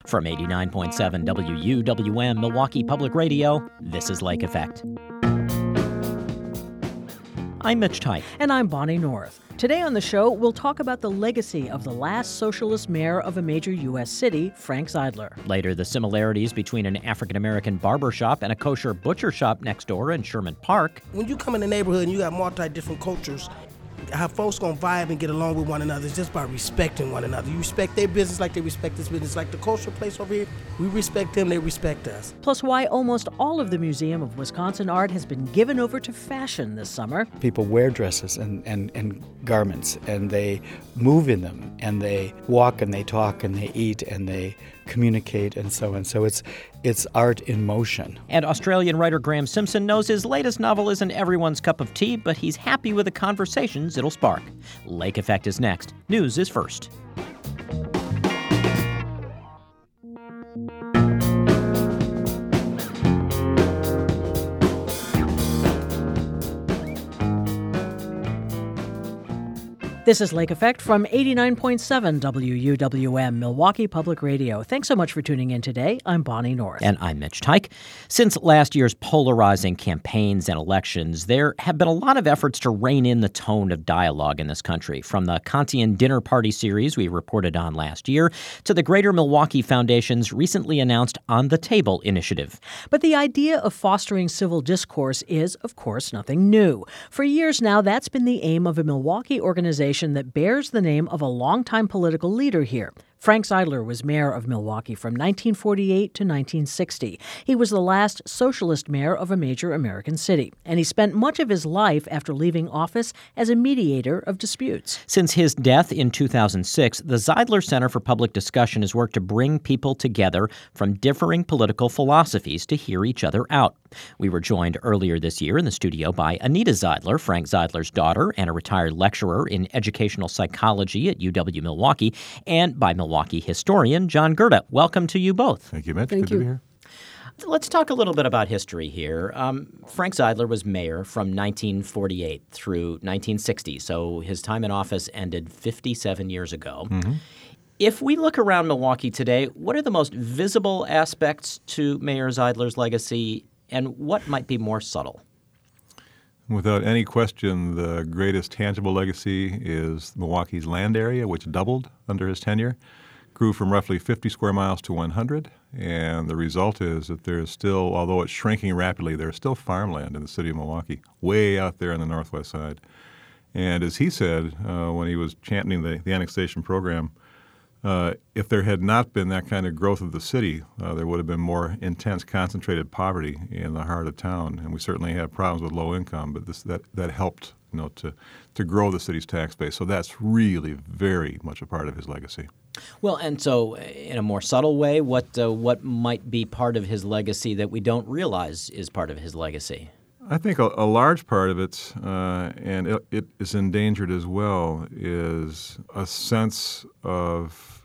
From 89.7 WUWM Milwaukee Public Radio, this is Lake Effect. I'm Mitch Teich. And I'm Bonnie North. Today on the show, we'll talk about the legacy of the last socialist mayor of a major U.S. city, Frank Zeidler. Later, the similarities between an African-American barber shop and a kosher butcher shop next door in Sherman Park. When you come in the neighborhood and you got multi-different cultures, how folks gonna vibe and get along with one another is just by respecting one another. You respect their business like they respect this business. Like the kosher place over here, we respect them, they respect us. Plus why almost all of the Museum of Wisconsin art has been given over to fashion this summer. People wear dresses and garments, and they move in them, and they walk and they talk and they eat and they communicate and so on. So it's art in motion. And Australian writer Graham Simpson knows his latest novel isn't everyone's cup of tea, but he's happy with the conversations it'll spark. Lake Effect is next. News is first. This is Lake Effect from 89.7 WUWM Milwaukee Public Radio. Thanks so much for tuning in today. I'm Bonnie North. And I'm Mitch Teich. Since last year's polarizing campaigns and elections, there have been a lot of efforts to rein in the tone of dialogue in this country, from the Kantian Dinner Party series we reported on last year to the Greater Milwaukee Foundation's recently announced On the Table initiative. But the idea of fostering civil discourse is, of course, nothing new. For years now, that's been the aim of a Milwaukee organization that bears the name of a longtime political leader here. Frank Zeidler was mayor of Milwaukee from 1948 to 1960. He was the last socialist mayor of a major American city, and he spent much of his life after leaving office as a mediator of disputes. Since his death in 2006, the Zeidler Center for Public Discussion has worked to bring people together from differing political philosophies to hear each other out. We were joined earlier this year in the studio by Anita Zeidler, Frank Zeidler's daughter and a retired lecturer in educational psychology at UW-Milwaukee, and by Milwaukee historian John Gerda. Welcome to you both. Thank you, Mitch. Thank Good you. to be here. Let's talk a little bit about history here. Frank Zeidler was mayor from 1948 through 1960, so his time in office ended 57 years ago. Mm-hmm. If we look around Milwaukee today, what are the most visible aspects to Mayor Zeidler's legacy, and what might be more subtle? Without any question, the greatest tangible legacy is Milwaukee's land area, which doubled under his tenure, grew from roughly 50 square miles to 100, and the result is that there's still, although it's shrinking rapidly, there's still farmland in the city of Milwaukee, way out there on the northwest side. And as he said when he was championing the annexation program, if there had not been that kind of growth of the city, there would have been more intense, concentrated poverty in the heart of town. And we certainly have problems with low income, but that helped, to grow the city's tax base. So that's really very much a part of his legacy. Well, and so in a more subtle way, what might be part of his legacy that we don't realize is part of his legacy? I think a large part of it, and it is endangered as well, is a sense of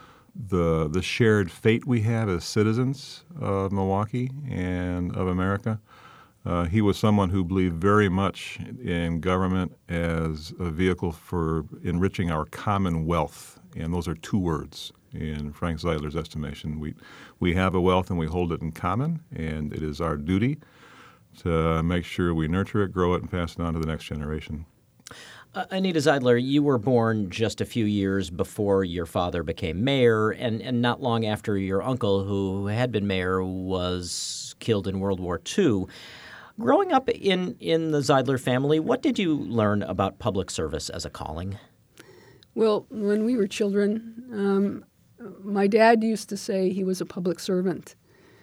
the shared fate we have as citizens of Milwaukee and of America. He was someone who believed very much in government as a vehicle for enriching our common wealth, and those are two words in Frank Zeidler's estimation. We have a wealth and we hold it in common, and it is our duty to make sure we nurture it, grow it, and pass it on to the next generation. Anita Zeidler, you were born just a few years before your father became mayor, and not long after your uncle, who had been mayor, was killed in World War II. Growing up in the Zeidler family, what did you learn about public service as a calling? Well, when we were children, my dad used to say he was a public servant.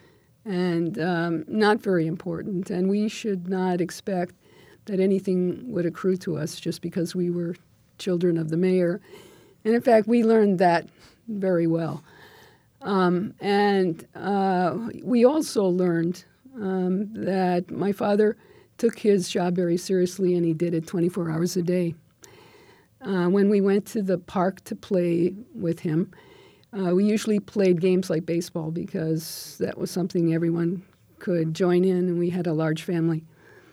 And not very important. And we should not expect that anything would accrue to us just because we were children of the mayor. And in fact, we learned that very well. And we also learned that my father took his job very seriously, and he did it 24 hours a day. When we went to the park to play with him, we usually played games like baseball because that was something everyone could join in, and we had a large family.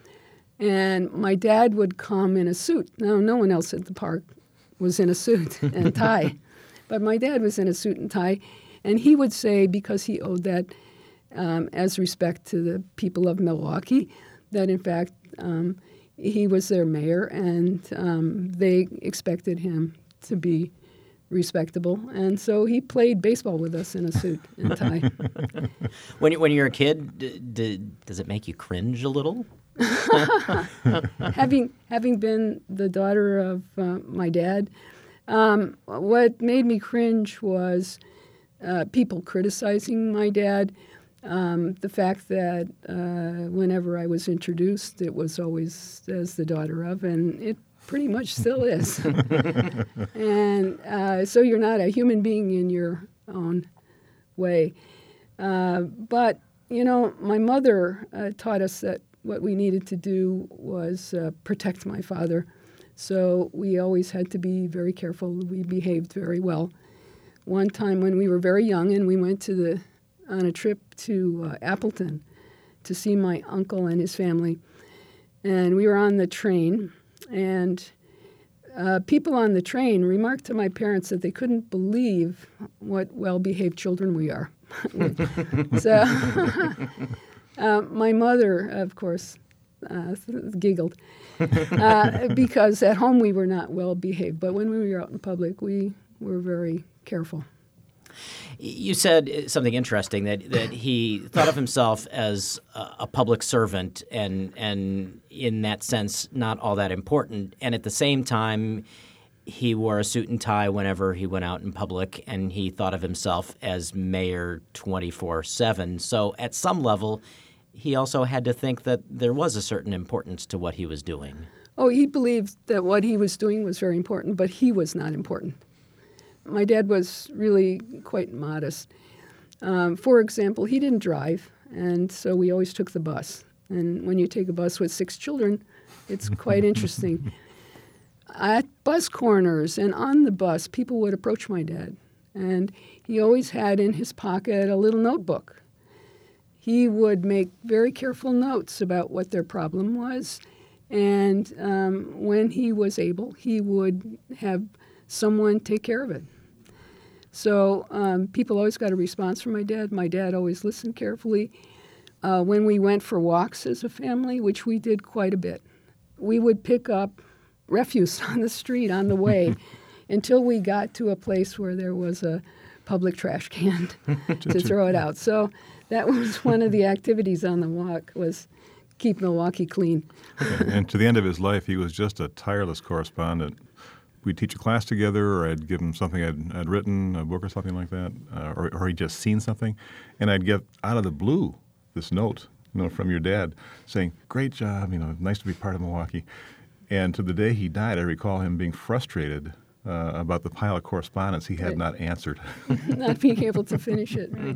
And my dad would come in a suit. Now, no one else at the park was in a suit and tie, but my dad was in a suit and tie, And he would say, because he owed that as respect to the people of Milwaukee, that in fact he was their mayor, and they expected him to be respectable. And so he played baseball with us in a suit and tie. When you're a kid, does it make you cringe a little? Having been the daughter of my dad, what made me cringe was people criticizing my dad. The fact that whenever I was introduced, it was always as the daughter of, and it pretty much still is. And so you're not a human being in your own way. But, my mother taught us that what we needed to do was protect my father. So we always had to be very careful. We behaved very well. One time when we were very young and we went on a trip to Appleton to see my uncle and his family. And we were on the train, and people on the train remarked to my parents that they couldn't believe what well-behaved children we are. So my mother, of course, giggled because at home we were not well-behaved. But when we were out in public, we were very careful. You said something interesting, that he thought of himself as a public servant and in that sense not all that important. And at the same time, he wore a suit and tie whenever he went out in public, and he thought of himself as mayor 24/7. So at some level, he also had to think that there was a certain importance to what he was doing. Oh, he believed that what he was doing was very important, but he was not important. My dad was really quite modest. For example, he didn't drive, and so we always took the bus. And when you take a bus with 6 children, it's quite interesting. At bus corners and on the bus, people would approach my dad, and he always had in his pocket a little notebook. He would make very careful notes about what their problem was, and when he was able, he would have someone take care of it. So people always got a response from my dad. My dad always listened carefully. When we went for walks as a family, which we did quite a bit, we would pick up refuse on the street on the way until we got to a place where there was a public trash can to throw it out. So that was one of the activities on the walk, was keep Milwaukee clean. And to the end of his life, he was just a tireless correspondent. We'd teach a class together, or I'd give him something I'd written, a book or something like that, or he'd just seen something, and I'd get out of the blue this note, from your dad saying, "Great job, nice to be part of Milwaukee." And to the day he died, I recall him being frustrated about the pile of correspondence he had not answered. Not being able to finish it, right?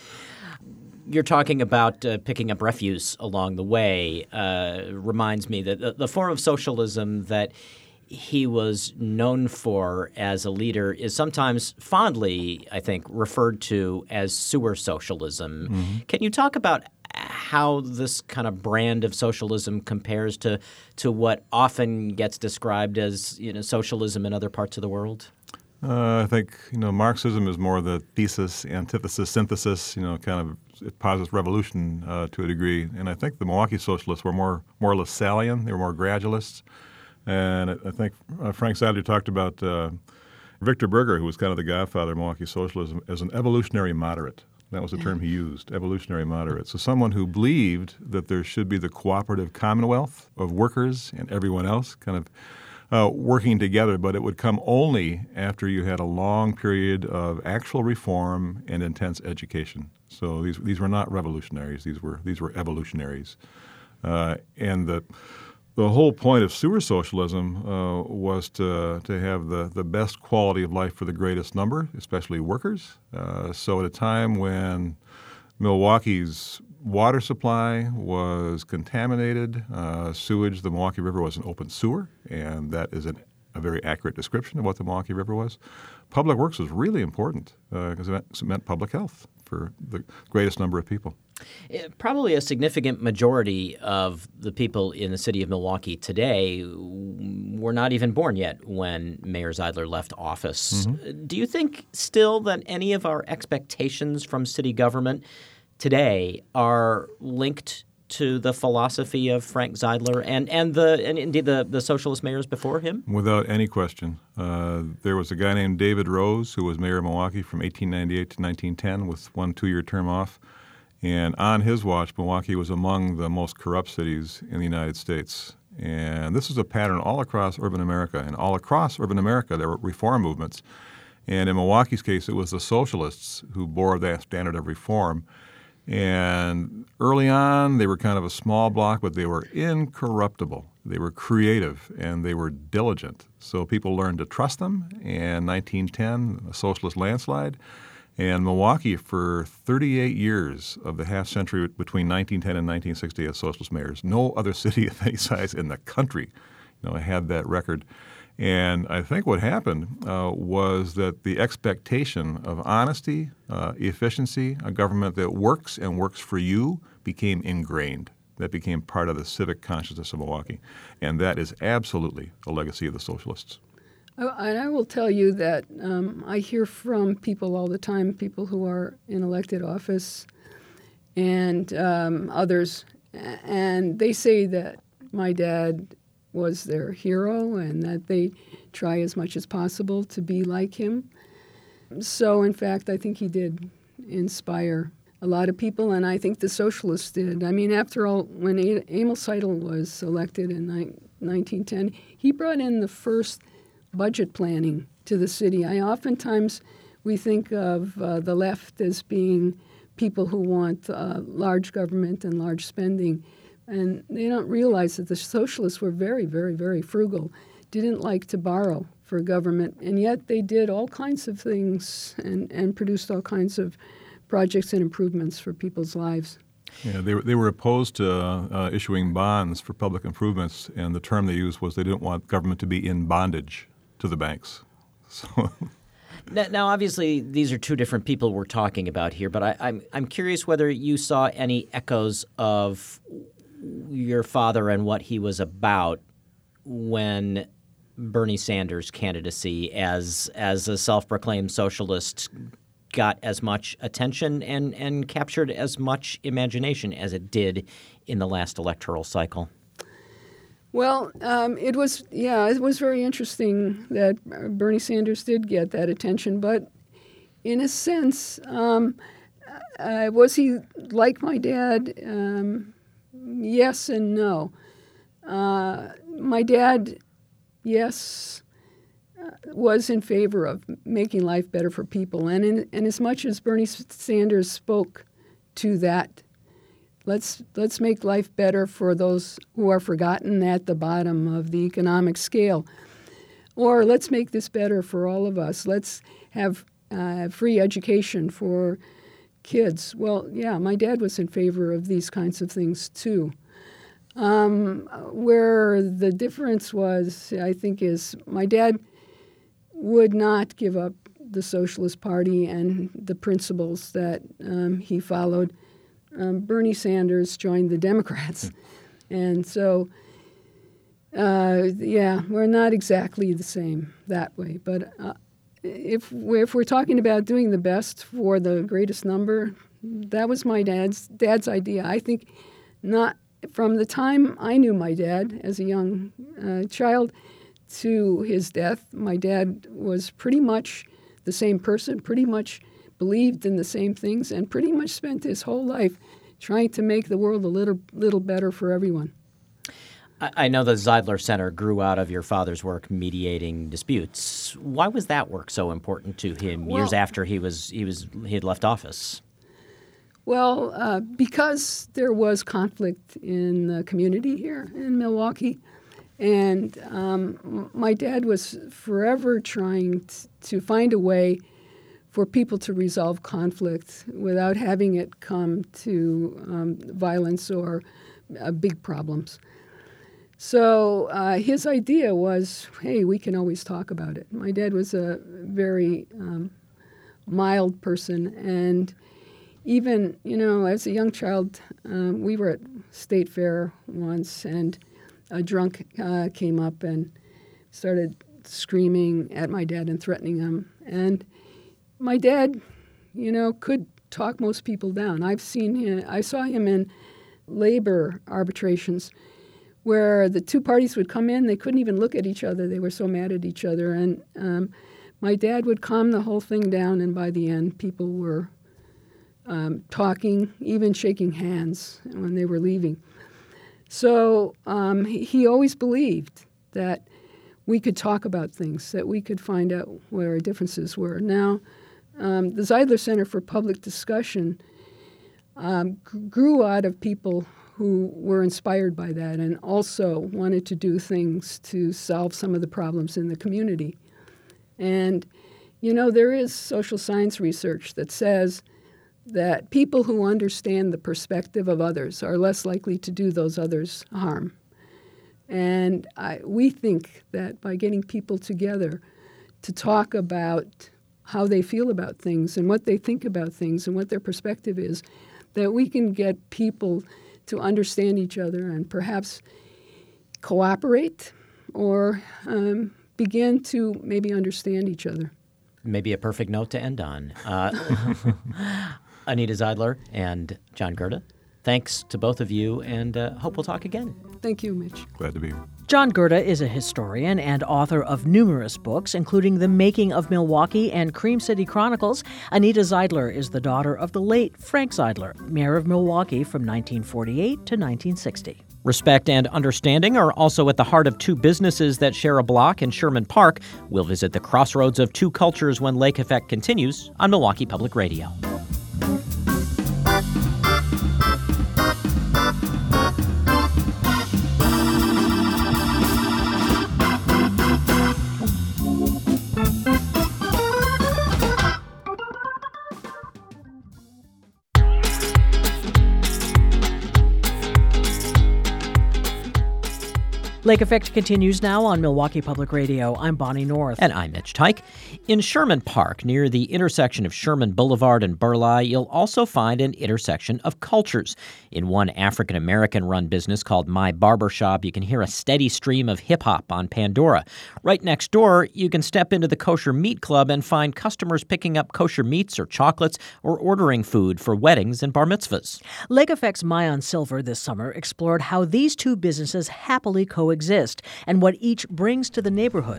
You're talking about picking up refuse along the way. Reminds me that the form of socialism that he was known for as a leader is sometimes fondly, I think, referred to as sewer socialism. Mm-hmm. Can you talk about how this kind of brand of socialism compares to what often gets described as socialism in other parts of the world? I think Marxism is more the thesis, antithesis, synthesis. It posits revolution to a degree, and I think the Milwaukee socialists were more Lassallean. They were more gradualists. And I think Frank Seidler talked about Victor Berger, who was kind of the godfather of Milwaukee socialism, as an evolutionary moderate. That was the term he used, evolutionary moderate. So someone who believed that there should be the cooperative commonwealth of workers and everyone else kind of working together, but it would come only after you had a long period of actual reform and intense education. So these were not revolutionaries. These were evolutionaries. And the whole point of sewer socialism was to have the best quality of life for the greatest number, especially workers. So at a time when Milwaukee's water supply was contaminated, sewage, the Milwaukee River was an open sewer, and that is a very accurate description of what the Milwaukee River was. Public works was really important because it meant public health for the greatest number of people. Probably a significant majority of the people in the city of Milwaukee today were not even born yet when Mayor Zeidler left office. Mm-hmm. Do you think still that any of our expectations from city government today are linked to the philosophy of Frank Zeidler and indeed the socialist mayors before him? Without any question. There was a guy named David Rose who was mayor of Milwaukee from 1898 to 1910 with 1 2-year term off. And on his watch, Milwaukee was among the most corrupt cities in the United States. And this is a pattern all across urban America. And all across urban America, there were reform movements. And in Milwaukee's case, it was the socialists who bore that standard of reform. And early on, they were kind of a small bloc, but they were incorruptible. They were creative, and they were diligent. So people learned to trust them. And 1910, a socialist landslide. And Milwaukee, for 38 years of the half century between 1910 and 1960 as socialist mayors, no other city of any size in the country had that record. And I think what happened was that the expectation of honesty, efficiency, a government that works and works for you became ingrained. That became part of the civic consciousness of Milwaukee. And that is absolutely a legacy of the socialists. And I will tell you that I hear from people all the time, people who are in elected office and others, and they say that my dad was their hero and that they try as much as possible to be like him. So, in fact, I think he did inspire a lot of people, and I think the socialists did. I mean, after all, when Emil Seidel was elected in 1910, he brought in the first budget planning to the city. Oftentimes we think of the left as being people who want large government and large spending, and they don't realize that the socialists were very, very, very frugal, didn't like to borrow for government, and yet they did all kinds of things and produced all kinds of projects and improvements for people's lives. Yeah, they were opposed to issuing bonds for public improvements, and the term they used was they didn't want government to be in bondage to the banks. So. Now, obviously, these are two different people we're talking about here, but I'm curious whether you saw any echoes of your father and what he was about when Bernie Sanders' candidacy as a self-proclaimed socialist got as much attention and captured as much imagination as it did in the last electoral cycle. Well, it was very interesting that Bernie Sanders did get that attention, but in a sense, was he like my dad? Yes and no. My dad, yes, was in favor of making life better for people, and as much as Bernie Sanders spoke to that, let's make life better for those who are forgotten at the bottom of the economic scale. Or let's make this better for all of us. Let's have free education for kids. Well, yeah, my dad was in favor of these kinds of things too. Where the difference was, I think, is my dad would not give up the Socialist Party and the principles that he followed. Bernie Sanders joined the Democrats. And so, we're not exactly the same that way. But if we're talking about doing the best for the greatest number, that was my dad's idea. I think not from the time I knew my dad as a young child to his death, my dad was pretty much the same person, pretty much believed in the same things, and pretty much spent his whole life trying to make the world a little better for everyone. I know the Zeidler Center grew out of your father's work mediating disputes. Why was that work so important to him years after he had left office? Well, because there was conflict in the community here in Milwaukee, and my dad was forever trying to find a way for people to resolve conflict without having it come to violence or big problems. So his idea was, hey, we can always talk about it. My dad was a very mild person, and even, as a young child, we were at State Fair once, and a drunk came up and started screaming at my dad and threatening him. And my dad, could talk most people down. I saw him in labor arbitrations where the two parties would come in, they couldn't even look at each other. They were so mad at each other. And my dad would calm the whole thing down, and by the end, people were talking, even shaking hands when they were leaving. So he always believed that we could talk about things, that we could find out where our differences were. Now, the Zeidler Center for Public Discussion grew out of people who were inspired by that and also wanted to do things to solve some of the problems in the community. And, there is social science research that says that people who understand the perspective of others are less likely to do those others harm. And we think that by getting people together to talk about how they feel about things and what they think about things and what their perspective is, that we can get people to understand each other and perhaps cooperate or begin to maybe understand each other. Maybe a perfect note to end on. Anita Zeidler and John Gerda, thanks to both of you, and hope we'll talk again. Thank you, Mitch. Glad to be here. John Gerda is a historian and author of numerous books, including The Making of Milwaukee and Cream City Chronicles. Anita Zeidler is the daughter of the late Frank Zeidler, mayor of Milwaukee from 1948 to 1960. Respect and understanding are also at the heart of two businesses that share a block in Sherman Park. We'll visit the crossroads of two cultures when Lake Effect continues on Milwaukee Public Radio. Lake Effect continues now on Milwaukee Public Radio. I'm Bonnie North. And I'm Mitch Teich. In Sherman Park, near the intersection of Sherman Boulevard and Burleigh, you'll also find an intersection of cultures. In one African-American-run business called My Barber Shop, you can hear a steady stream of hip-hop on Pandora. Right next door, you can step into the Kosher Meat Club and find customers picking up kosher meats or chocolates or ordering food for weddings and bar mitzvahs. Lake Effect's Mayan Silver this summer explored how these two businesses happily coexist and what each brings to the neighborhood.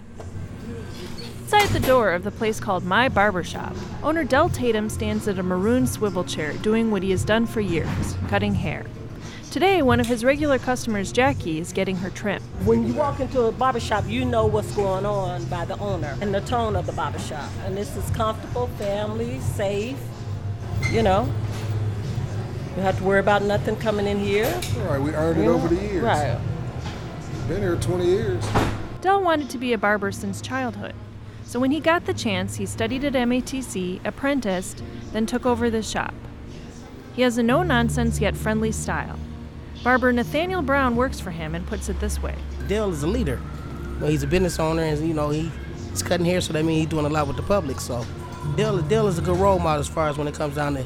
Inside the door of the place called My Barber Shop, owner Del Tatum stands at a maroon swivel chair doing what he has done for years, cutting hair. Today, one of his regular customers, Jackie, is getting her trim. When you walk into a barbershop, you know what's going on by the owner and the tone of the barbershop. And this is comfortable, family, safe, You don't have to worry about nothing coming in here. Right, we earned it over the years. Right. Been here 20 years. Del wanted to be a barber since childhood. So when he got the chance, he studied at MATC, apprenticed, then took over the shop. He has a no-nonsense yet friendly style. Barber Nathaniel Brown works for him and puts it this way. Dale is a leader. He's a business owner, and he's cutting hair, so that means he's doing a lot with the public. So Dale is a good role model as far as when it comes down to,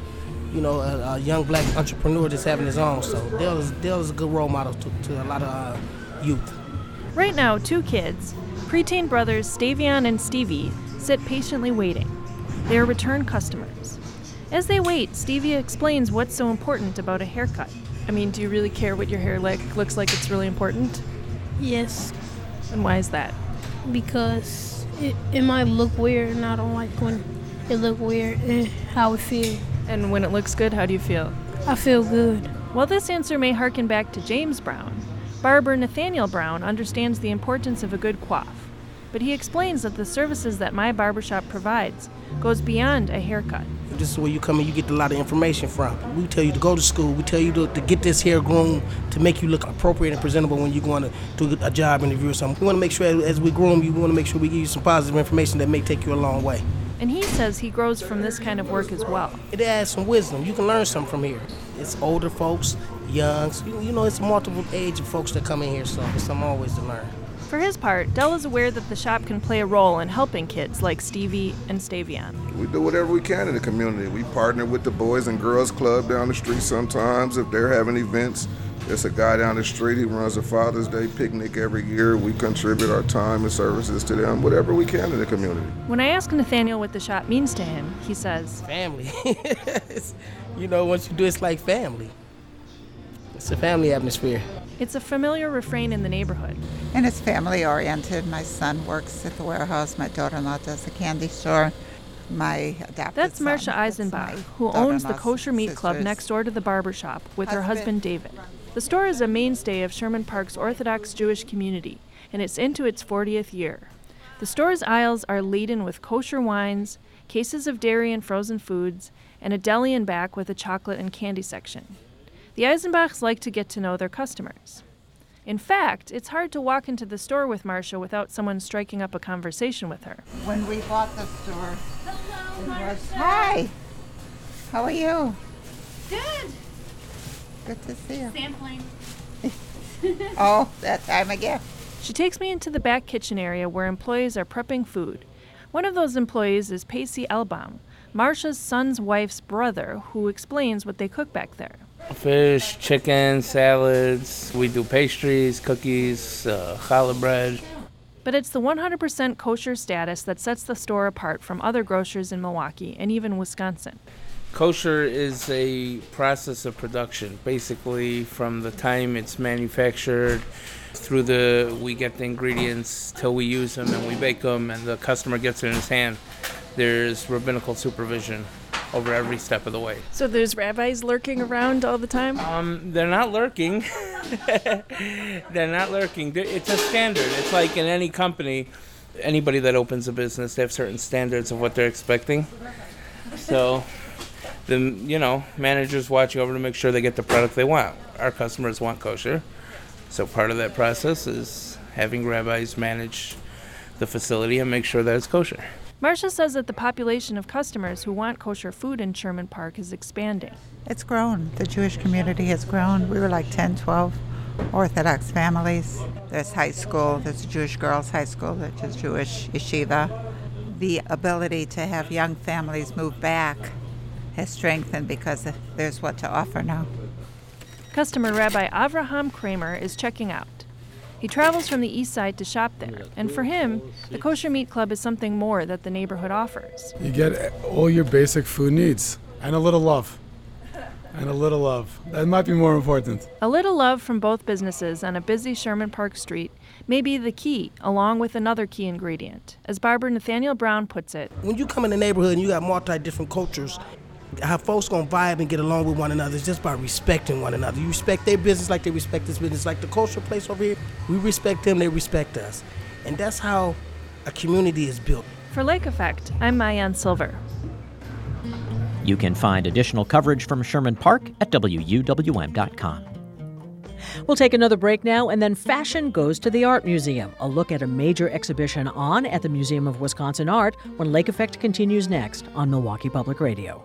a young black entrepreneur that's having his own. So Dale is a good role model to a lot of youth. Right now, two kids, preteen brothers Stavion and Stevie, sit patiently waiting. They are return customers. As they wait, Stevie explains what's so important about a haircut. I mean, do you really care what your hair looks like? It's really important? Yes. And why is that? Because it might look weird, and I don't like when it look weird and how it feels. And when it looks good, how do you feel? I feel good. While this answer may harken back to James Brown, barber Nathaniel Brown understands the importance of a good coif. But he explains that the services that My Barbershop provides goes beyond a haircut. This is where you come and you get a lot of information from. We tell you to go to school. We tell you to get this hair groomed to make you look appropriate and presentable when you're going to do a job interview or something. We want to make sure as we groom you, we want to make sure we give you some positive information that may take you a long way. And he says he grows from this kind of work as well. It adds some wisdom. You can learn something from here. It's older folks, youngs. It's multiple age of folks that come in here, so there's something always to learn. For his part, Del is aware that the shop can play a role in helping kids like Stevie and Stavion. We do whatever we can in the community. We partner with the Boys and Girls Club down the street sometimes if they're having events. There's a guy down the street, he runs a Father's Day picnic every year. We contribute our time and services to them, whatever we can in the community. When I ask Nathaniel what the shop means to him, he says, Family. Once you do it's like family. It's a family atmosphere. It's a familiar refrain in the neighborhood. And it's family-oriented. My son works at the warehouse. My daughter-in-law does the candy store. My adopted That's son. Marcia Eisenbach, who owns the Kosher Meat Club next door to the barber shop with her husband David. The store is a mainstay of Sherman Park's Orthodox Jewish community, and it's into its 40th year. The store's aisles are laden with kosher wines, cases of dairy and frozen foods, and a deli in back with a chocolate and candy section. The Eisenbachs like to get to know their customers. In fact, it's hard to walk into the store with Marcia without someone striking up a conversation with her. When we bought the store, hi, how are you? Good. Good to see you. Sampling. Oh, that time again. She takes me into the back kitchen area where employees are prepping food. One of those employees is Pacey Elbaum, Marcia's son's wife's brother, who explains what they cook back there. Fish, chicken, salads. We do pastries, cookies, challah bread. But it's the 100% kosher status that sets the store apart from other grocers in Milwaukee and even Wisconsin. Kosher is a process of production, basically from the time it's manufactured through we get the ingredients till we use them and we bake them and the customer gets it in his hand. There's rabbinical supervision over every step of the way. So there's rabbis lurking around all the time? They're not lurking. They're not lurking. It's a standard. It's like in any company, anybody that opens a business, they have certain standards of what they're expecting. So the managers watching over to make sure they get the product they want. Our customers want kosher. So part of that process is having rabbis manage the facility and make sure that it's kosher. Marcia says that the population of customers who want kosher food in Sherman Park is expanding. It's grown. The Jewish community has grown. We were like 10, 12 Orthodox families. There's high school. There's a Jewish girls' high school. There's a Jewish yeshiva. The ability to have young families move back has strengthened because there's what to offer now. Customer Rabbi Avraham Kramer is checking out. He travels from the east side to shop there, and for him, the Kosher Meat Club is something more that the neighborhood offers. You get all your basic food needs, and a little love. That might be more important. A little love from both businesses on a busy Sherman Park street may be the key, along with another key ingredient. As barber Nathaniel Brown puts it, when you come in the neighborhood and you got multi-different cultures, how folks gonna vibe and get along with one another is just by respecting one another. You respect their business like they respect this business. Like the kosher place over here, we respect them, they respect us. And that's how a community is built. For Lake Effect, I'm Maayan Silver. You can find additional coverage from Sherman Park at WUWM.com. We'll take another break now, and then fashion goes to the Art Museum. A look at a major exhibition on at the Museum of Wisconsin Art when Lake Effect continues next on Milwaukee Public Radio.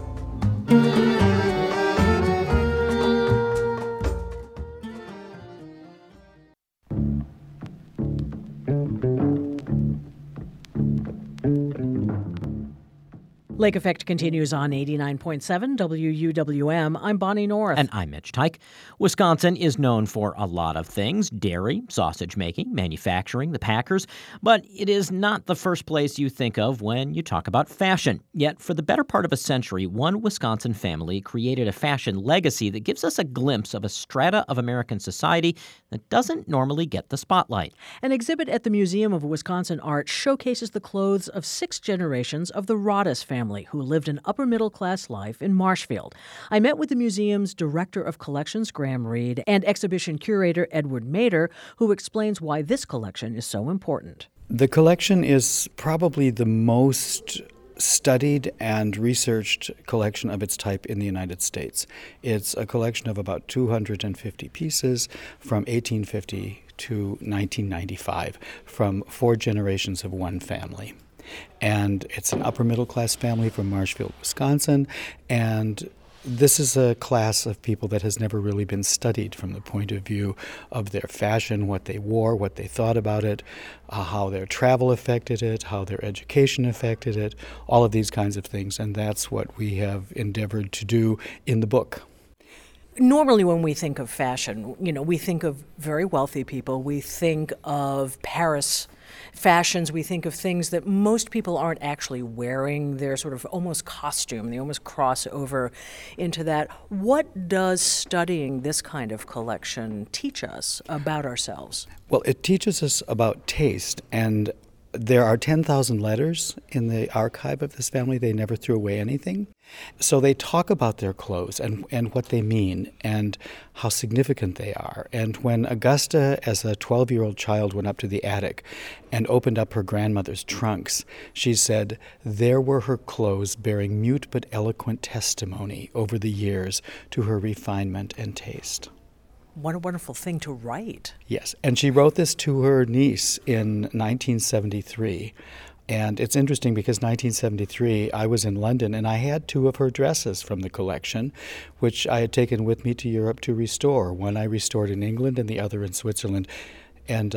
Lake Effect continues on 89.7 WUWM. I'm Bonnie North. And I'm Mitch Teich. Wisconsin is known for a lot of things: dairy, sausage making, manufacturing, the Packers. But it is not the first place you think of when you talk about fashion. Yet, for the better part of a century, one Wisconsin family created a fashion legacy that gives us a glimpse of a strata of American society that doesn't normally get the spotlight. An exhibit at the Museum of Wisconsin Art showcases the clothes of 6 generations of the Rodas family, who lived an upper-middle-class life in Marshfield. I met with the museum's Director of Collections, Graham Reed, and exhibition curator Edward Mader, who explains why this collection is so important. The collection is probably the most studied and researched collection of its type in the United States. It's a collection of about 250 pieces from 1850 to 1995, from 4 generations of one family. And it's an upper middle class family from Marshfield, Wisconsin, and this is a class of people that has never really been studied from the point of view of their fashion, what they wore, what they thought about it, how their travel affected it, how their education affected it, all of these kinds of things. And that's what we have endeavored to do in the book. Normally when we think of fashion, we think of very wealthy people. We think of Paris fashions. We think of things that most people aren't actually wearing. They're sort of almost costume. They almost cross over into that. What does studying this kind of collection teach us about ourselves? Well, it teaches us about taste, and there are 10,000 letters in the archive of this family. They never threw away anything. So they talk about their clothes and what they mean and how significant they are. And when Augusta, as a 12-year-old child, went up to the attic and opened up her grandmother's trunks, she said there were her clothes bearing mute but eloquent testimony over the years to her refinement and taste. What a wonderful thing to write. Yes, and she wrote this to her niece in 1973. And it's interesting because 1973, I was in London and I had 2 of her dresses from the collection, which I had taken with me to Europe to restore. One I restored in England and the other in Switzerland. And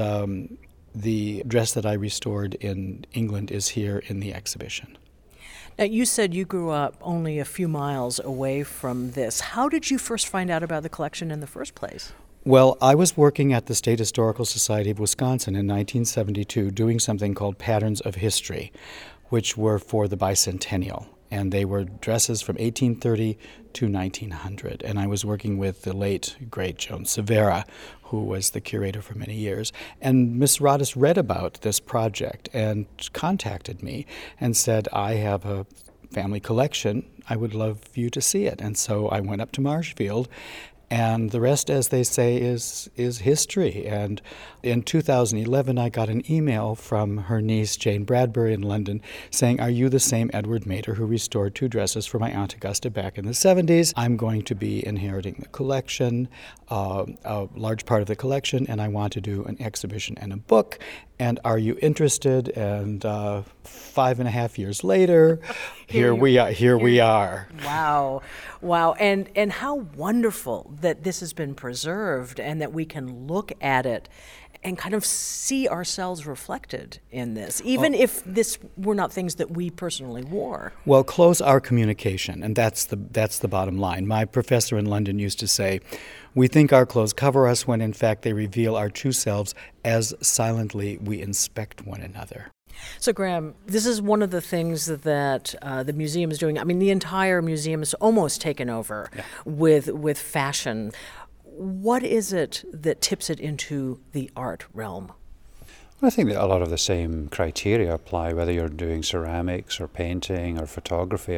the dress that I restored in England is here in the exhibition. Now, you said you grew up only a few miles away from this. How did you first find out about the collection in the first place? Well, I was working at the State Historical Society of Wisconsin in 1972 doing something called Patterns of History, which were for the bicentennial. And they were dresses from 1830 to 1900. And I was working with the late, great Joan Severa, who was the curator for many years. And Miss Rodis read about this project and contacted me and said, I have a family collection. I would love you to see it. And so I went up to Marshfield. And the rest, as they say, is history. And in 2011, I got an email from her niece, Jane Bradbury, in London, saying, are you the same Edward Mater who restored 2 dresses for my Aunt Augusta back in the 70s? I'm going to be inheriting the collection, a large part of the collection, and I want to do an exhibition and a book. And are you interested? And 5.5 years later, here we are. Wow. And how wonderful that this has been preserved and that we can look at it and kind of see ourselves reflected in this, even if this were not things that we personally wore. Well, clothes are communication, and that's the bottom line. My professor in London used to say, we think our clothes cover us when in fact they reveal our true selves as silently we inspect one another. So, Graham, this is one of the things that the museum is doing. I mean, the entire museum is almost taken over with fashion. What is it that tips it into the art realm? I think that a lot of the same criteria apply, whether you're doing ceramics or painting or photography.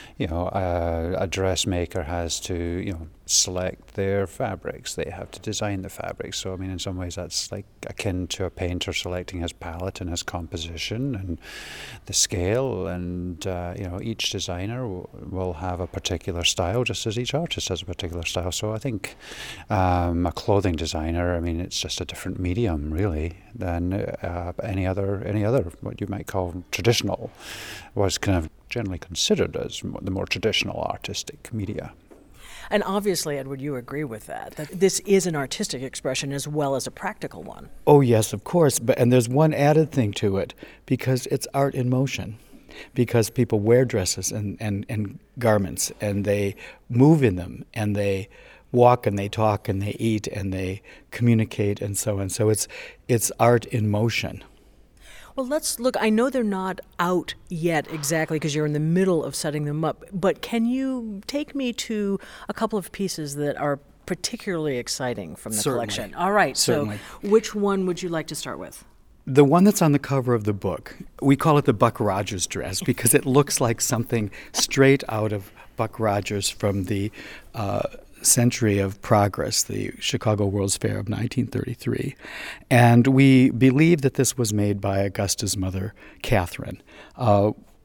A dressmaker has to, select their fabrics. They have to design the fabrics. So, in some ways that's like akin to a painter selecting his palette and his composition and the scale. And, each designer will have a particular style, just as each artist has a particular style. So I think a clothing designer, it's just a different medium, really, than any other what you might call traditional, was kind of generally considered as the more traditional artistic media. And obviously, Edward, you agree with that this is an artistic expression as well as a practical one. Oh, yes, of course. And there's one added thing to it, because it's art in motion. Because people wear dresses and garments, and they move in them, and they walk and they talk and they eat and they communicate and so on. So it's art in motion. Well, let's look. I know they're not out yet exactly because you're in the middle of setting them up, but can you take me to a couple of pieces that are particularly exciting from the collection? All right. Certainly. So which one would you like to start with? The one that's on the cover of the book, we call it the Buck Rogers dress because it looks like something straight out of Buck Rogers from the Century of Progress, the Chicago World's Fair of 1933. And we believe that this was made by Augusta's mother, Catherine.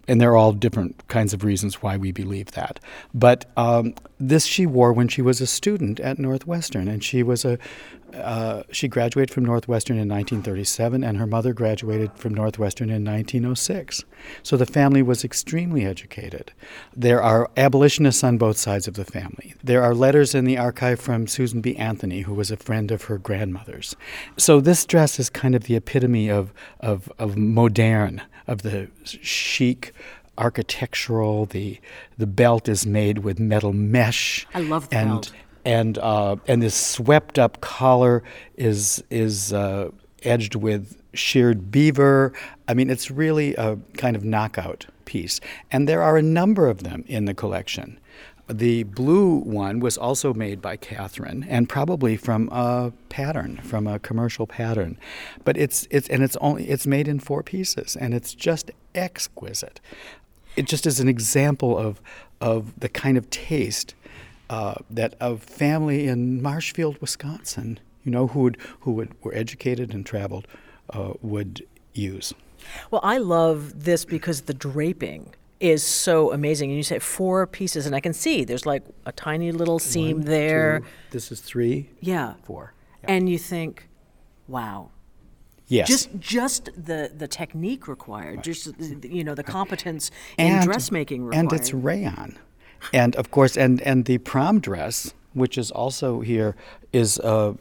And there are all different kinds of reasons why we believe that. But this she wore when she was a student at Northwestern, and she graduated from Northwestern in 1937, and her mother graduated from Northwestern in 1906. So the family was extremely educated. There are abolitionists on both sides of the family. There are letters in the archive from Susan B. Anthony, who was a friend of her grandmother's. So this dress is kind of the epitome of moderne, of the chic, architectural. The belt is made with metal mesh. I love the belt. And this swept up collar is edged with sheared beaver. I mean, it's really a kind of knockout piece. And there are a number of them in the collection. The blue one was also made by Catherine, and probably from a pattern, from a commercial pattern. But it's made in 4 pieces, and it's just exquisite. It just is an example of the kind of taste that a family in Marshfield, Wisconsin, who were educated and traveled, would use. Well, I love this because the draping is so amazing. And you say 4 pieces, and I can see there's like a tiny little seam 1, there. 2, this is 3, yeah. 4. Yeah. And you think, wow. Yes. Just the technique required, right. Just the competence in dressmaking required. And it's rayon. And of course, and the prom dress, which is also here, is from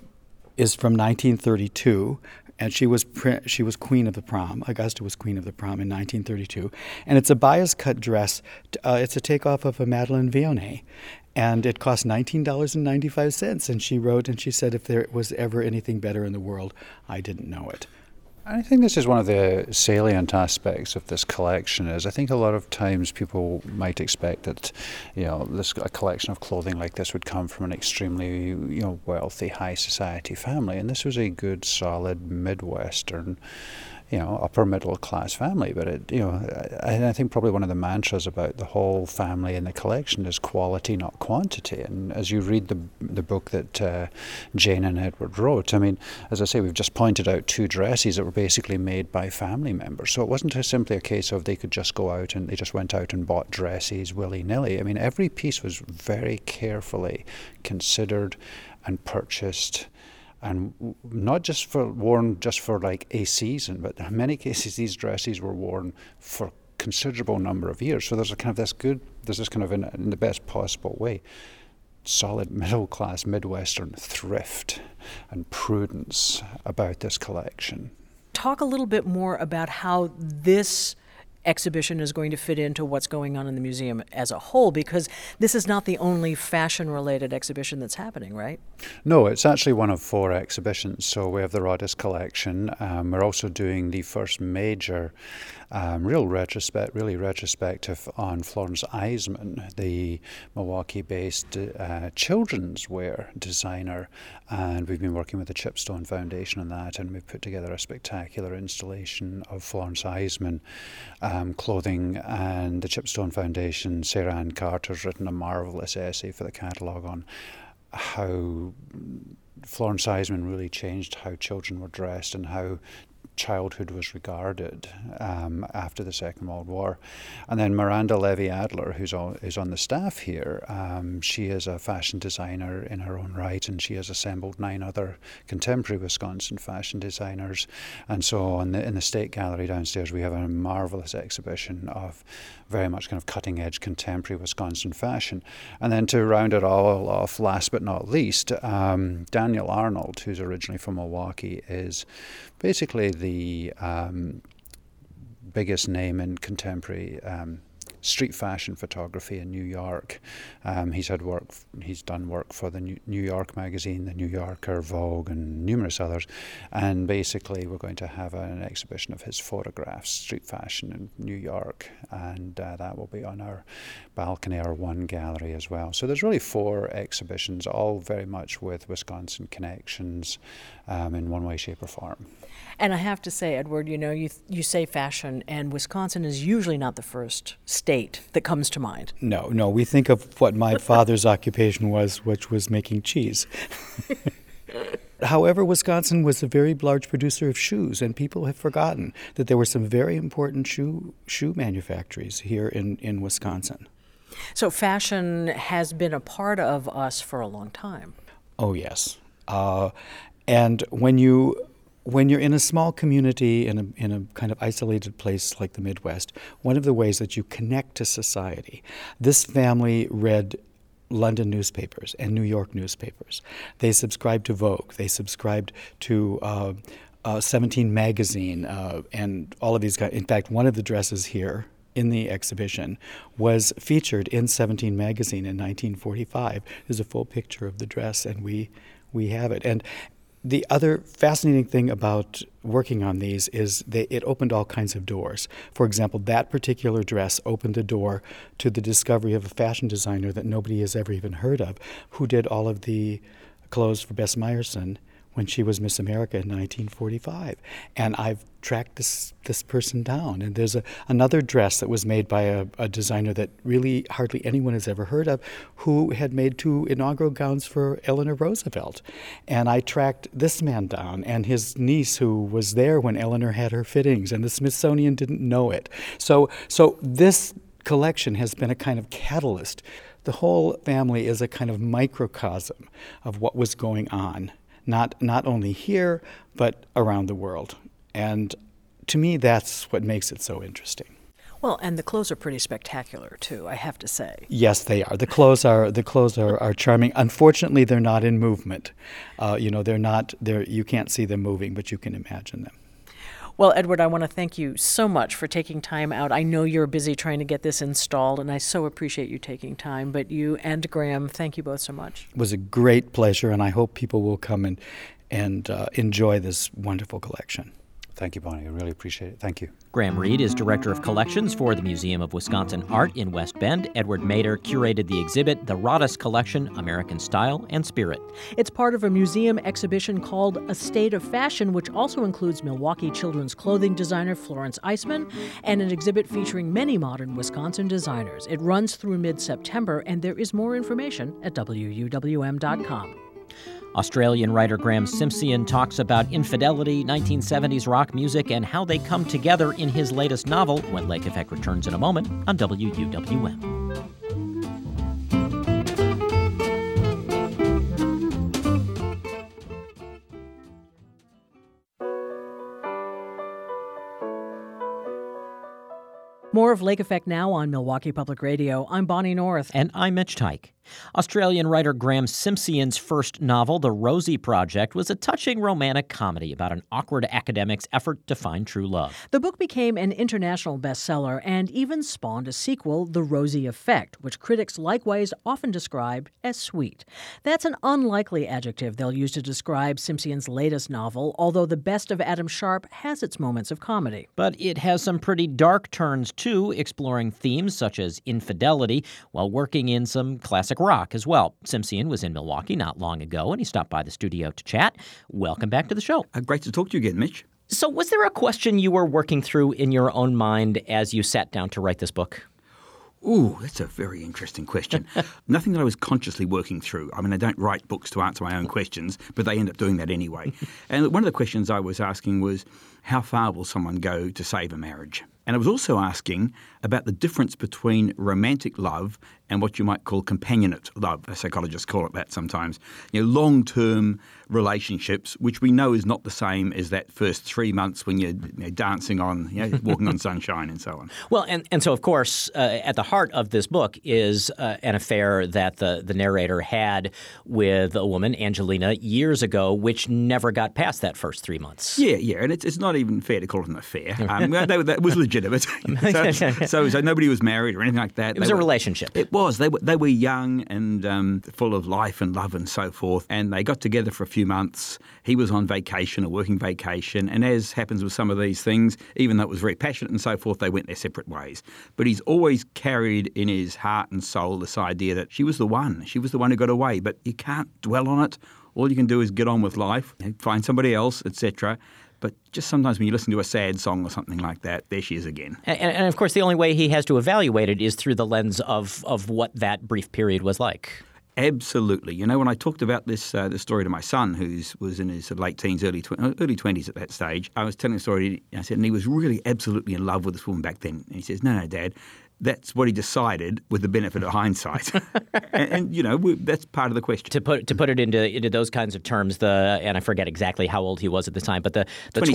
1932. And she was queen of the prom. Augusta was queen of the prom in 1932. And it's a bias-cut dress. It's a takeoff of a Madeleine Vionnet. And it cost $19.95. And she wrote and she said, if there was ever anything better in the world, I didn't know it. I think this is one of the salient aspects of this collection. Is I think a lot of times people might expect that, a collection of clothing like this would come from an extremely, wealthy, high society family, and this was a good, solid Midwestern, upper middle class family. But I think probably one of the mantras about the whole family in the collection is quality, not quantity. And as you read the book that Jane and Edward wrote, I mean, as I say, we've just pointed out 2 dresses that were basically made by family members. So it wasn't simply a case of they could just go out and they just went out and bought dresses willy-nilly. I mean, every piece was very carefully considered and purchased, and not just worn for like a season, but in many cases these dresses were worn for considerable number of years. So there's this kind of in the best possible way, solid middle class Midwestern thrift and prudence about this collection. Talk a little bit more about how this exhibition is going to fit into what's going on in the museum as a whole, because this is not the only fashion-related exhibition that's happening, right? No, it's actually one of 4 exhibitions. So we have the Rodis collection. We're also doing the first major really retrospective on Florence Eisman, the Milwaukee-based children's wear designer, and we've been working with the Chipstone Foundation on that, and we've put together a spectacular installation of Florence Eisman clothing. And the Chipstone Foundation, Sarah Ann Carter's written a marvelous essay for the catalogue on how Florence Eisman really changed how children were dressed and how childhood was regarded after the Second World War. And then Miranda Levy Adler, is on the staff here, she is a fashion designer in her own right, and she has assembled 9 other contemporary Wisconsin fashion designers. And so in the State Gallery downstairs we have a marvelous exhibition of very much kind of cutting-edge contemporary Wisconsin fashion. And then to round it all off, last but not least, Daniel Arnold, who's originally from Milwaukee, is basically the biggest name in contemporary street fashion photography in New York. He's done work for the New York magazine, the New Yorker, Vogue, and numerous others. And basically, we're going to have an exhibition of his photographs, street fashion in New York, and that will be on our balcony, our one gallery as well. So there's really 4 exhibitions, all very much with Wisconsin connections in one way, shape, or form. And I have to say, Edward, you say fashion, and Wisconsin is usually not the first state that comes to mind. No, we think of what my father's occupation was, which was making cheese. However, Wisconsin was a very large producer of shoes, and people have forgotten that there were some very important shoe manufactories here in Wisconsin. So fashion has been a part of us for a long time. Oh, yes. And when you're in a small community in a kind of isolated place like the Midwest, one of the ways that you connect to society, this family read London newspapers and New York newspapers. They subscribed to Vogue. They subscribed to 17 magazine and all of these guys. In fact, one of the dresses here in the exhibition was featured in 17 magazine in 1945. There's a full picture of the dress, and we have it. And the other fascinating thing about working on these is it opened all kinds of doors. For example, that particular dress opened a door to the discovery of a fashion designer that nobody has ever even heard of, who did all of the clothes for Bess Meyerson when she was Miss America in 1945. And I've tracked this person down. And there's another dress that was made by a designer that really hardly anyone has ever heard of, who had made 2 inaugural gowns for Eleanor Roosevelt. And I tracked this man down and his niece, who was there when Eleanor had her fittings, and the Smithsonian didn't know it. So this collection has been a kind of catalyst. The whole family is a kind of microcosm of what was going on, not only here, but around the world. And to me, that's what makes it so interesting. Well, and the clothes are pretty spectacular, too, I have to say. Yes, they are. The clothes are charming. Unfortunately, they're not in movement. They're not. You can't see them moving, but you can imagine them. Well, Edward, I want to thank you so much for taking time out. I know you're busy trying to get this installed, and I so appreciate you taking time. But you and Graham, thank you both so much. It was a great pleasure, and I hope people will come and enjoy this wonderful collection. Thank you, Bonnie. I really appreciate it. Thank you. Graham Reed is Director of Collections for the Museum of Wisconsin Art in West Bend. Edward Mader curated the exhibit, The Rodas Collection, American Style and Spirit. It's part of a museum exhibition called A State of Fashion, which also includes Milwaukee children's clothing designer Florence Eisman, and an exhibit featuring many modern Wisconsin designers. It runs through mid-September, and there is more information at WUWM.com. Australian writer Graham Simpson talks about infidelity, 1970s rock music, and how they come together in his latest novel, When Lake Effect returns in a moment on WUWM. More of Lake Effect now on Milwaukee Public Radio. I'm Bonnie North. And I'm Mitch Teich. Australian writer Graham Simpson's first novel, The Rosie Project, was a touching romantic comedy about an awkward academic's effort to find true love. The book became an international bestseller and even spawned a sequel, The Rosie Effect, which critics likewise often describe as sweet. That's an unlikely adjective they'll use to describe Simpson's latest novel, although The Best of Adam Sharp has its moments of comedy. But it has some pretty dark turns, too, exploring themes such as infidelity while working in some classic rock as well. Simpson was in Milwaukee not long ago, and he stopped by the studio to chat. Welcome back to the show. Great to talk to you again, Mitch. So was there a question you were working through in your own mind as you sat down to write this book? Ooh, that's a very interesting question. Nothing that I was consciously working through. I mean, I don't write books to answer my own questions, but they end up doing that anyway. And one of the questions I was asking was, how far will someone go to save a marriage? And I was also asking about the difference between romantic love and what you might call companionate love. Psychologists call it that sometimes. Long-term relationships, which we know is not the same as that first 3 months when you're dancing on, walking on sunshine and so on. Well, and so, of course, at the heart of this book is an affair that the narrator had with a woman, Angelina, years ago, which never got past that first 3 months. Yeah, and it's not even fair to call it an affair. That was legitimate. so nobody was married or anything like that. It was a relationship. It was. They were young and full of life and love and so forth, and they got together for a few months. He was on vacation, a working vacation, and as happens with some of these things, even though it was very passionate and so forth, they went their separate ways. But he's always carried in his heart and soul this idea that she was the one. She was the one who got away, but you can't dwell on it. All you can do is get on with life, find somebody else, etc. But just sometimes when you listen to a sad song or something like that, there she is again. And of course, the only way he has to evaluate it is through the lens of what that brief period was like. Absolutely. You know, when I talked about this story to my son, who was in his late teens, early 20s at that stage, I was telling the story, I said, and he was really absolutely in love with this woman back then. And he says, no, Dad, that's what he decided with the benefit of hindsight. and, you know, that's part of the question. To put it into those kinds of terms, and I forget exactly how old he was at the time, but the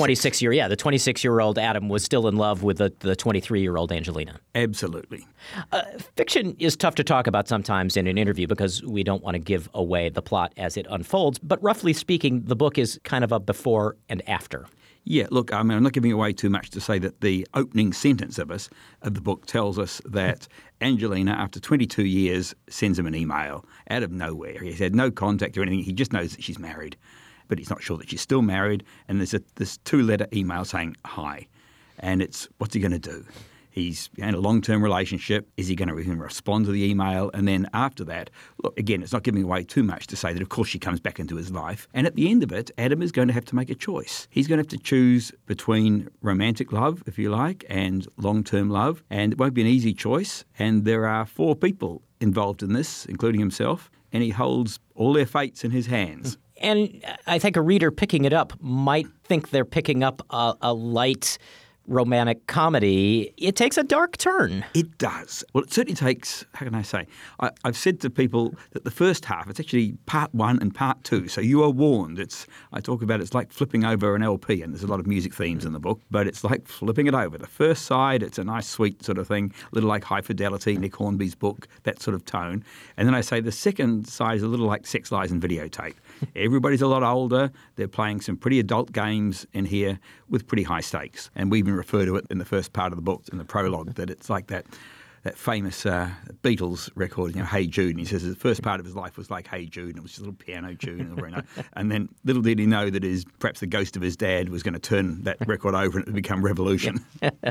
26-year-old Adam was still in love with the 23-year-old Angelina. Absolutely. Fiction is tough to talk about sometimes in an interview because we don't want to give away the plot as it unfolds. But roughly speaking, the book is kind of a before and after. Yeah, look, I mean, I'm not giving away too much to say that the opening sentence of the book tells us that Angelina, after 22 years, sends him an email out of nowhere. He's had no contact or anything. He just knows that she's married, but he's not sure that she's still married. And there's this 2-letter email saying hi. And it's, what's he going to do? He's in a long-term relationship. Is he going to even respond to the email? And then after that, look, again, it's not giving away too much to say that, of course, she comes back into his life. And at the end of it, Adam is going to have to make a choice. He's going to have to choose between romantic love, if you like, and long-term love. And it won't be an easy choice. And there are 4 people involved in this, including himself. And he holds all their fates in his hands. And I think a reader picking it up might think they're picking up a light romantic comedy. It takes a dark turn. It does. Well, it certainly takes, how can I say, I've said to people that the first half, it's actually part 1 and part 2, so you are warned. I talk about it's like flipping over an LP, and there's a lot of music themes in the book, but it's like flipping it over. The first side, it's a nice, sweet sort of thing, a little like High Fidelity, Nick Hornby's book, that sort of tone. And then I say the second side is a little like Sex, Lies and Videotape. Everybody's a lot older. They're playing some pretty adult games in here with pretty high stakes. And we even refer to it in the first part of the book, in the prologue, that it's like that famous Beatles record, Hey Jude. And he says the first part of his life was like Hey Jude, and it was just a little piano tune. And then little did he know that perhaps the ghost of his dad was going to turn that record over and it would become Revolution.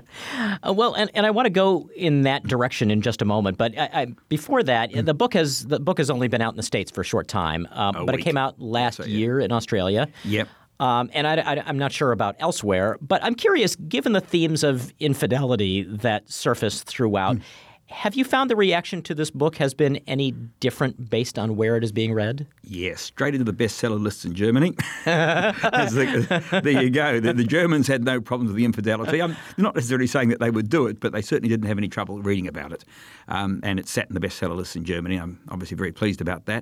Well, and I want to go in that direction in just a moment. But before that, the book has only been out in the States for a short time, but it came out last year in Australia. Yep. And I'm not sure about elsewhere, but I'm curious, given the themes of infidelity that surface throughout, have you found the reaction to this book has been any different based on where it is being read? Yes, straight into the bestseller lists in Germany. There you go. The Germans had no problems with the infidelity. I'm not necessarily saying that they would do it, but they certainly didn't have any trouble reading about it. And it sat in the bestseller list in Germany. I'm obviously very pleased about that.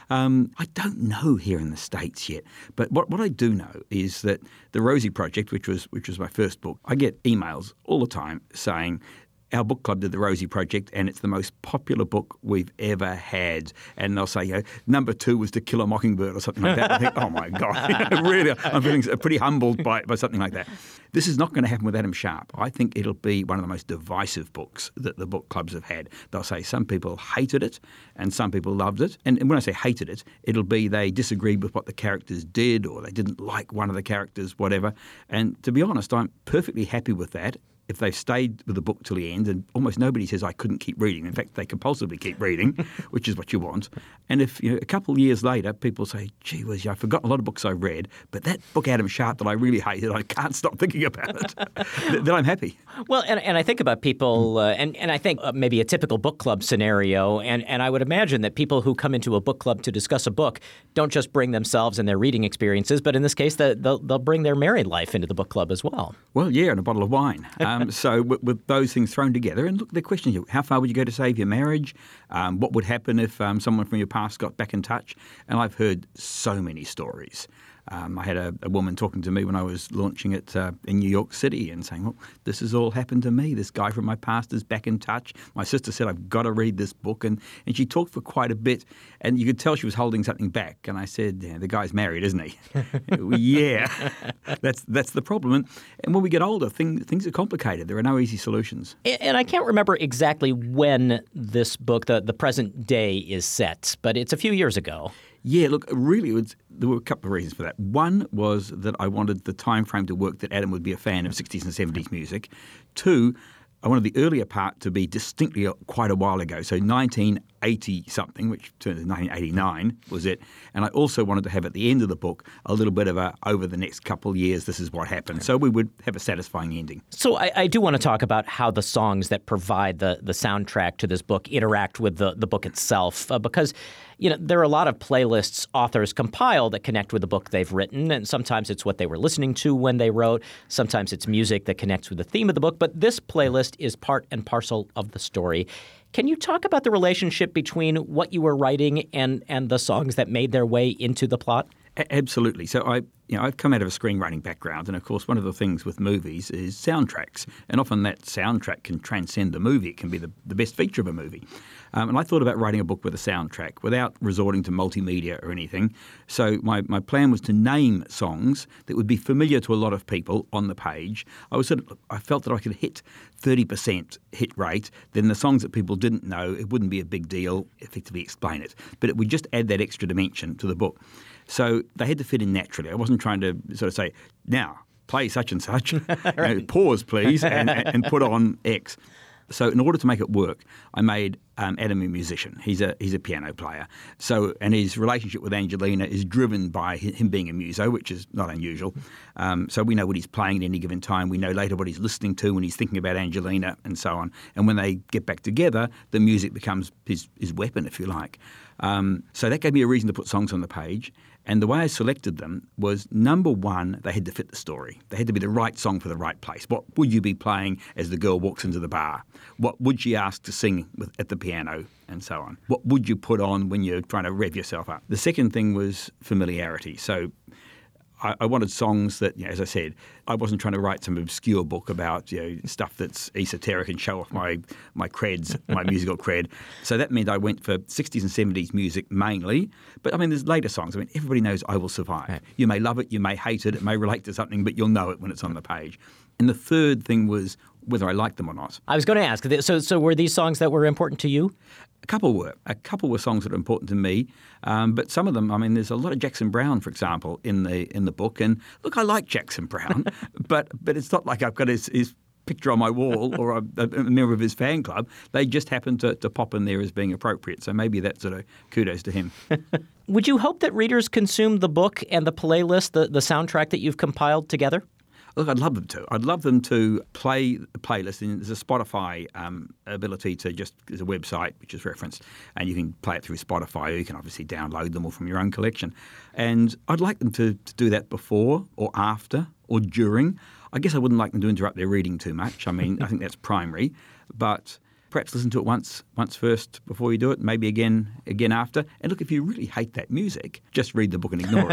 I don't know here in the States yet, but what I do know is that the Rosie Project, which was my first book, I get emails all the time saying, our book club did the Rosie Project, and it's the most popular book we've ever had. And they'll say, number 2 was To Kill a Mockingbird or something like that. I think, oh my God, really, I'm feeling pretty humbled by something like that. This is not going to happen with Adam Sharp. I think it'll be one of the most divisive books that the book clubs have had. They'll say some people hated it and some people loved it. And when I say hated it, it'll be they disagreed with what the characters did, or they didn't like one of the characters, whatever. And to be honest, I'm perfectly happy with that. If they've stayed with the book till the end, and almost nobody says I couldn't keep reading. In fact, they compulsively keep reading, which is what you want. And if a couple of years later, people say, gee whiz, I've forgotten a lot of books I've read, but that book, Adam Sharp, that I really hated, I can't stop thinking about it, then I'm happy. Well, and I think about people, and I think maybe a typical book club scenario, and I would imagine that people who come into a book club to discuss a book don't just bring themselves and their reading experiences, but in this case, they'll bring their married life into the book club as well. Well, yeah, and a bottle of wine. So with those things thrown together, and look, the question is, how far would you go to save your marriage? What would happen if someone from your past got back in touch? And I've heard so many stories. I had a woman talking to me when I was launching it in New York City and saying, well, this has all happened to me. This guy from my past is back in touch. My sister said, I've got to read this book. And she talked for quite a bit, and you could tell she was holding something back. And I said, the guy's married, isn't he? Yeah, that's the problem. And when we get older, things are complicated. There are no easy solutions. And I can't remember exactly when this book, the present day, is set, but it's a few years ago. Yeah, look, really, there were a couple of reasons for that. One was that I wanted the time frame to work that Adam would be a fan of 60s and 70s music. 2, I wanted the earlier part to be distinctly quite a while ago, so 1980 1980-something, which turned into 1989 was it. And I also wanted to have at the end of the book a little bit of a, over the next couple of years, this is what happened. So we would have a satisfying ending. So I do want to talk about how the songs that provide the soundtrack to this book interact with the book itself, because there are a lot of playlists authors compile that connect with the book they've written, and sometimes it's what they were listening to when they wrote. Sometimes it's music that connects with the theme of the book, but this playlist is part and parcel of the story. Can you talk about the relationship between what you were writing and the songs that made their way into the plot? Absolutely. So I've come out of a screenwriting background, and of course one of the things with movies is soundtracks, and often that soundtrack can transcend the movie. It can be the best feature of a movie. And I thought about writing a book with a soundtrack without resorting to multimedia or anything. So my plan was to name songs that would be familiar to a lot of people on the page. I felt that I could hit 30% hit rate. Then the songs that people didn't know, it wouldn't be a big deal, effectively explain it. But it would just add that extra dimension to the book. So they had to fit in naturally. I wasn't trying to sort of say, now, play such and such, right. Pause please, and put on X. So in order to make it work, I made Adam a musician. He's a piano player. So, and his relationship with Angelina is driven by him being a muso, which is not unusual. So we know what he's playing at any given time. We know later what he's listening to when he's thinking about Angelina and so on. And when they get back together, the music becomes his weapon, if you like. So that gave me a reason to put songs on the page. And the way I selected them was, number one, they had to fit the story. They had to be the right song for the right place. What would you be playing as the girl walks into the bar? What would she ask to sing at the piano? And so on. What would you put on when you're trying to rev yourself up? The second thing was familiarity. So I wanted songs that, as I said, I wasn't trying to write some obscure book about stuff that's esoteric and show off my creds, my musical cred. So that meant I went for 60s and 70s music mainly. But I mean, there's later songs. I mean, everybody knows I Will Survive. Right. You may love it, you may hate it, it may relate to something, but you'll know it when it's on the page. And the third thing was whether I liked them or not. I was going to ask, so were these songs that were important to you? A couple were songs that are important to me, but some of them, I mean, there's a lot of Jackson Browne, for example, in the book. And look, I like Jackson Browne, but it's not like I've got his picture on my wall or a member of his fan club. They just happen to pop in there as being appropriate. So maybe that's sort of kudos to him. Would you hope that readers consume the book and the playlist, the soundtrack that you've compiled together? Look, I'd love them to. I'd love them to play the playlist. And there's a Spotify ability to there's a website which is referenced, and you can play it through Spotify, or you can obviously download them all from your own collection. And I'd like them to do that before or after or during. I guess I wouldn't like them to interrupt their reading too much. I mean, I think that's primary. But perhaps listen to it once first before you do it, maybe again after. And look, if you really hate that music, just read the book and ignore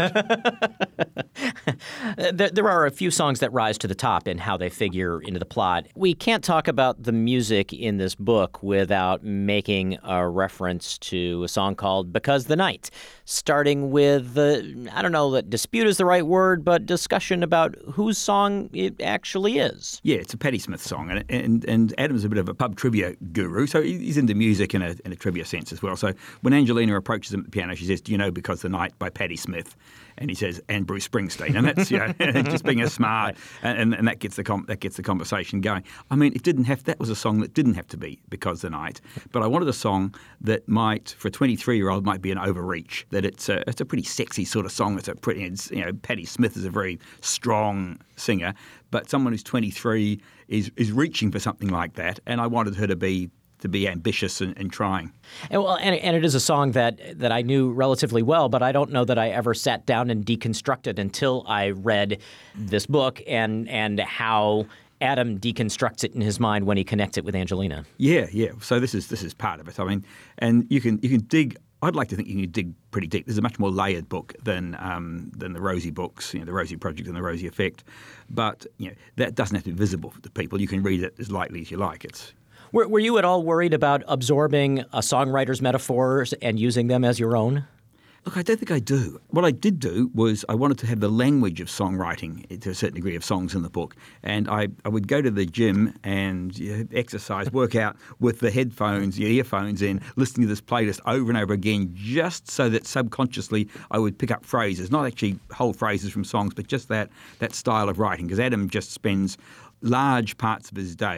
it. There are a few songs that rise to the top in how they figure into the plot. We can't talk about the music in this book without making a reference to a song called Because the Night, starting with, I don't know that dispute is the right word, but discussion about whose song it actually is. Yeah, it's a Patti Smith song, and Adam's a bit of a pub trivia guru, so he's into music in a trivia sense as well. So when Angelina approaches him at the piano, she says, "Do you know Because the Night" by Patti Smith? And he says, "And Bruce Springsteen," and that's just being a smart, and that gets the conversation going. I mean, that was a song that didn't have to be Because the Night, but I wanted a song that might, for a 23-year-old, might be an overreach. That it's a pretty sexy sort of song. Patti Smith is a very strong singer, but someone who's 23 is reaching for something like that, and I wanted her to be ambitious and trying. And it is a song that I knew relatively well, but I don't know that I ever sat down and deconstructed until I read this book and how Adam deconstructs it in his mind when he connects it with Angelina. Yeah. So this is part of it. I mean, and you can dig. I'd like to think you can dig pretty deep. This is a much more layered book than the Rosie books, the Rosie Project and the Rosie Effect. But that doesn't have to be visible to people. You can read it as lightly as you like. Were you at all worried about absorbing a songwriter's metaphors and using them as your own? Look, I don't think I do. What I did do was I wanted to have the language of songwriting to a certain degree of songs in the book. And I would go to the gym and exercise, work out with the headphones, the earphones in, listening to this playlist over and over again, just so that subconsciously I would pick up phrases, not actually whole phrases from songs, but just that style of writing. Because Adam just spends large parts of his day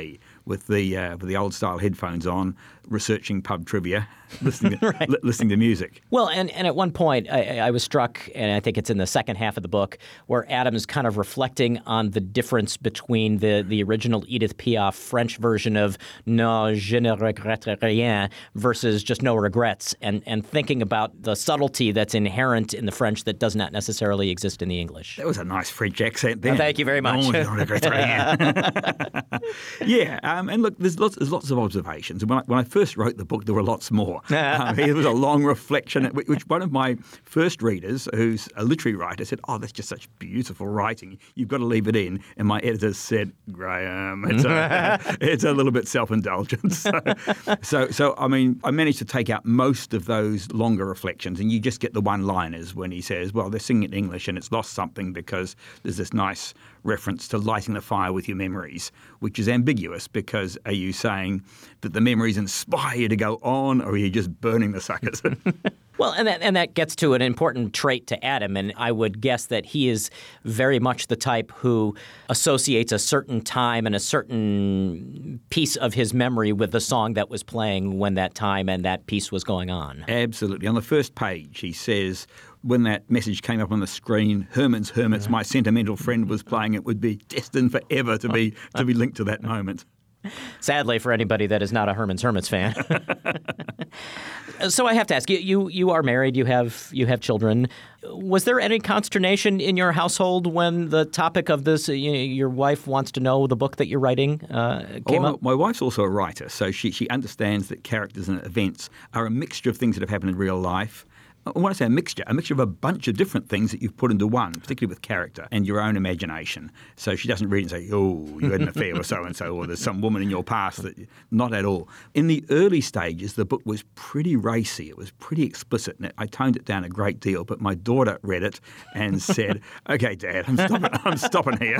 with the old style headphones on, researching pub trivia, listening to music. Well, and at one point I was struck, and I think it's in the second half of the book, where Adam's kind of reflecting on the difference between the original Edith Piaf French version of "Non, je ne regrette rien" versus just "No regrets," and thinking about the subtlety that's inherent in the French that does not necessarily exist in the English. That was a nice French accent there. Thank you very much. Non, je ne regrette rien. Yeah, and look, there's lots of observations. When I first wrote the book, there were lots more. It was a long reflection, which one of my first readers, who's a literary writer, said, "Oh, that's just such beautiful writing. You've got to leave it in." And my editor said, "Graham, it's a little bit self-indulgent." So I mean, I managed to take out most of those longer reflections, and you just get the one-liners when he says, "Well, they're singing in English, and it's lost something because there's this nice reference to lighting the fire with your memories," which is ambiguous, because are you saying that the memories inspire you to go on, or are you just burning the suckers? Well, and that gets to an important trait to Adam, and I would guess that he is very much the type who associates a certain time and a certain piece of his memory with the song that was playing when that time and that piece was going on. Absolutely. On the first page, he says, when that message came up on the screen, Herman's Hermits, my sentimental friend was playing, it would be destined forever to be linked to that moment. Sadly, for anybody that is not a Herman's Hermits fan. So I have to ask you are married, you have children. Was there any consternation in your household when the topic of this, your wife wants to know the book that you're writing, came up? My wife's also a writer, so she understands that characters and events are a mixture of things that have happened in real life. When I say a mixture of a bunch of different things that you've put into one, particularly with character and your own imagination. So she doesn't read and say, "Oh, you had an affair with so-and-so," or "there's some woman in your past that..." Not at all. In the early stages, the book was pretty racy. It was pretty explicit, and I toned it down a great deal. But my daughter read it and said, "Okay, Dad, I'm stopping here."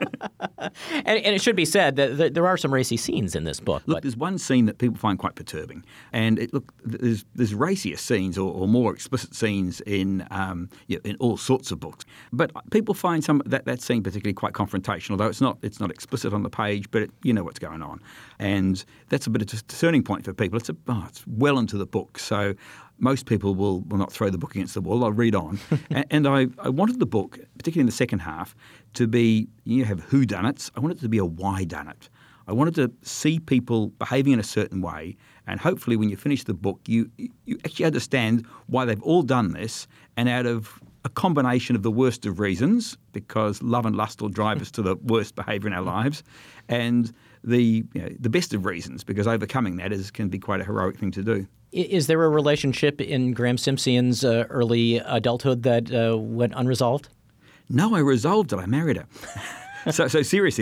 And it should be said that there are some racy scenes in this book. Look, there's one scene that people find quite perturbing. And there's racier scenes or more explicit scenes in all sorts of books. But people find that scene particularly quite confrontational, although it's not explicit on the page, but you know what's going on. And that's a bit of a turning point for people. It's well into the book. So most people will not throw the book against the wall. They'll read on. And I wanted the book, particularly in the second half, to be, you have whodunits. I wanted it to be a whydunit. I wanted to see people behaving in a certain way, and hopefully when you finish the book, you actually understand why they've all done this, and out of a combination of the worst of reasons, because love and lust will drive us to the worst behaviour in our lives, and the best of reasons, because overcoming that can be quite a heroic thing to do. Is there a relationship in Graham Simpson's early adulthood that went unresolved? No, I resolved it. I married her. So seriously,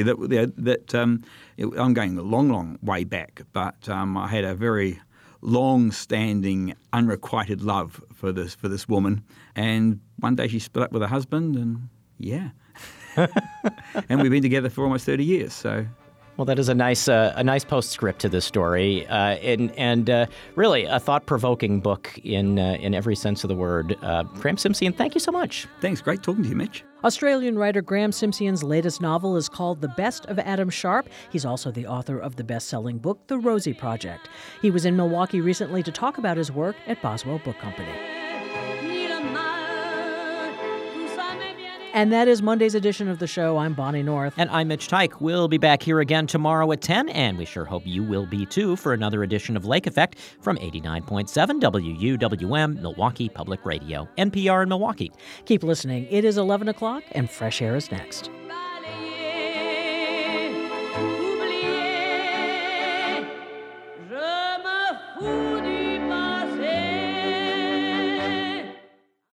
I'm going a long way back, but I had a very long-standing, unrequited love for this woman, and one day she split up with her husband, and and we've been together for almost 30 years. So. Well, that is a nice postscript to this story, and really a thought-provoking book in every sense of the word. Graham Simpson, thank you so much. Thanks. Great talking to you, Mitch. Australian writer Graham Simpson's latest novel is called The Best of Adam Sharp. He's also the author of the best-selling book, The Rosie Project. He was in Milwaukee recently to talk about his work at Boswell Book Company. And that is Monday's edition of the show. I'm Bonnie North. And I'm Mitch Teich. We'll be back here again tomorrow at 10, and we sure hope you will be too for another edition of Lake Effect from 89.7 WUWM, Milwaukee Public Radio, NPR in Milwaukee. Keep listening. It is 11 o'clock, and Fresh Air is next.